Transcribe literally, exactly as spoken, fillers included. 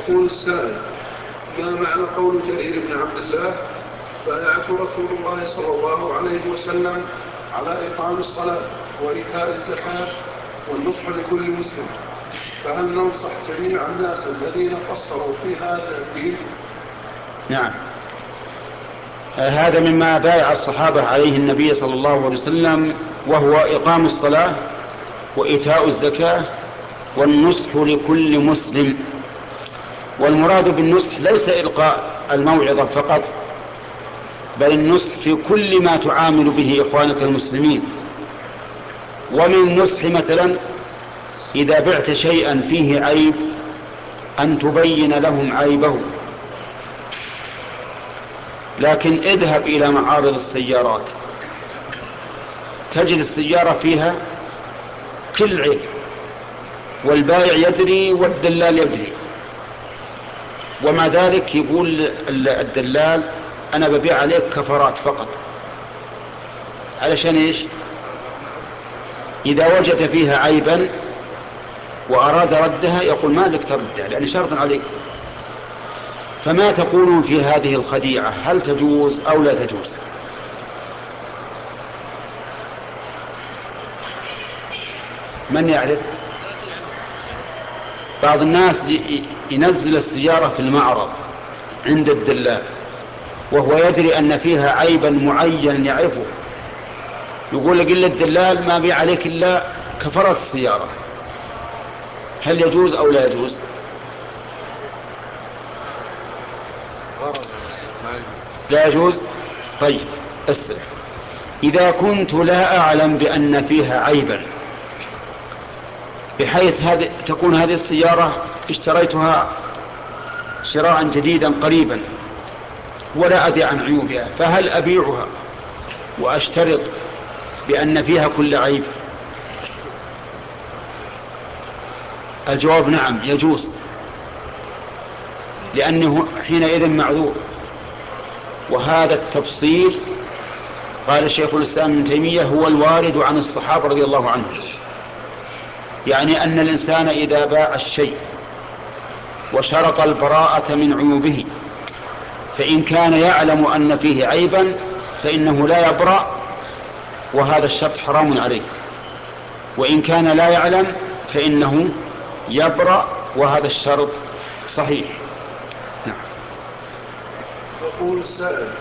يقول السائل: ما معنى قول جرير بن عبد الله: بايعت رسول الله صلى الله عليه وسلم على إقام الصلاة وإيتاء الزكاة والنصح لكل مسلم، فهل ننصح جميع الناس الذين قصروا في هذا الدين؟ نعم، هذا مما بايع الصحابة عليه النبي صلى الله عليه وسلم، وهو إقام الصلاة وإيتاء الزكاة والنصح لكل مسلم. والمراد بالنصح ليس إلقاء الموعظة فقط، بل النصح في كل ما تعامل به إخوانك المسلمين. ومن النصح مثلا إذا بعت شيئا فيه عيب أن تبين لهم عيبه. لكن اذهب إلى معارض السيارات تجد السيارة فيها كل عيب، والبائع يدري والدلال يدري، ومع ذلك يقول الدلال: أنا ببيع عليك كفرات فقط. علشان إيش؟ إذا وجد فيها عيبا وأراد ردها يقول: ما لك تردها لأن شرط عليك. فما تقولون في هذه الخديعة؟ هل تجوز أو لا تجوز؟ من يعرف؟ بعض الناس ينزل السيارة في المعرض عند الدلال وهو يدري أن فيها عيبا معين يعرفه، يقول لك إلا الدلال ما بيع عليك إلا كفرت السيارة. هل يجوز أو لا يجوز؟ لا يجوز. طيب استمع، إذا كنت لا أعلم بأن فيها عيبا بحيث هذه تكون هذه السيارة اشتريتها شراء جديدا قريبا ولا أدري عن عيوبها، فهل أبيعها وأشترط بأن فيها كل عيب؟ الجواب: نعم يجوز، لأنه حينئذ معذور. وهذا التفصيل قال شيخ الإسلام ابن تيمية هو الوارد عن الصحابة رضي الله عنهم، يعني أن الإنسان إذا باع الشيء وشرط البراءة من عيوبه، فإن كان يعلم أن فيه عيبا فإنه لا يبرأ، وهذا الشرط حرام عليه. وإن كان لا يعلم فإنه يبرأ، وهذا الشرط صحيح. نعم. يقول السائل: